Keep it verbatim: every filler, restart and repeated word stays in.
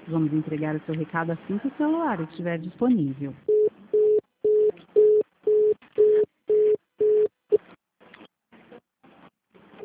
Vamos entregar o seu recado assim que o celular estiver disponível.